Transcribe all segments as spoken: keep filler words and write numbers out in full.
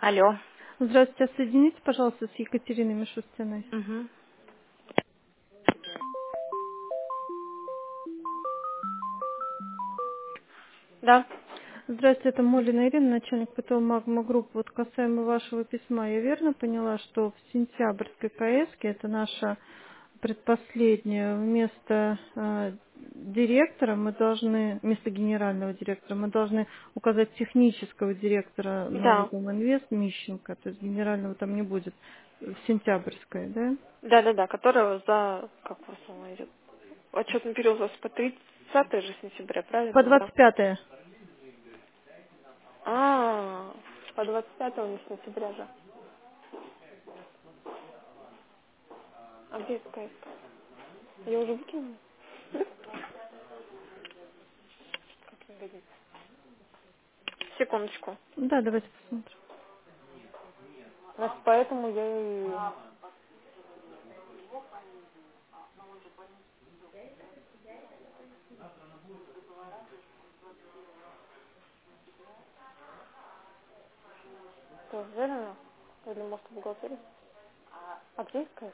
Алло. Здравствуйте, соедините, пожалуйста, с Екатериной Мишустиной. Мгм. Да. Здравствуйте, это Молина Ирина, начальник ПТО Магма Групп. Вот касаемо вашего письма, я верно поняла, что в сентябрьской КС, это наша предпоследняя, вместо э, директора мы должны, вместо генерального директора, мы должны указать технического директора Да. Нового Инвест Мищенко, то есть генерального там не будет в сентябрьской, да? Да, да, да, которая за, как у вас она идет? Отчетный период у вас по тридцатое же сентября, По правильно, да? двадцать пятое. А, по двадцать пятое у нас сентября же. А где скайп? Я уже выкинула? Как не годится. Секундочку. Да, давайте посмотрим. Раз поэтому я и что, уверена? Или может в бухгалтерии? А где скайп?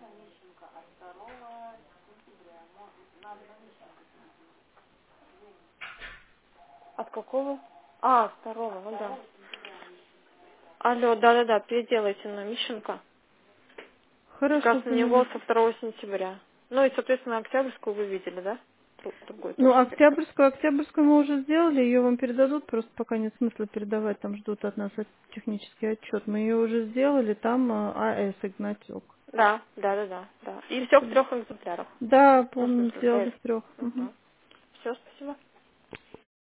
От какого? А, второго, ну да. Алло, да-да-да, переделайте на Мищенко. Как раз Хорошо, на поняла. него со второго сентября. Ну и, соответственно, октябрьскую вы видели, да? Дру- Другой Ну, тоже директор. октябрьскую, октябрьскую мы уже сделали, ее вам передадут, просто пока нет смысла передавать, там ждут от нас от- технический отчет. Мы ее уже сделали, там э, АС Игнатюк. Да, да, да, да, да. И все в трех экземплярах. Да, Ну, в помню, смысле, сделали ТС. в трех. Угу. Все, спасибо.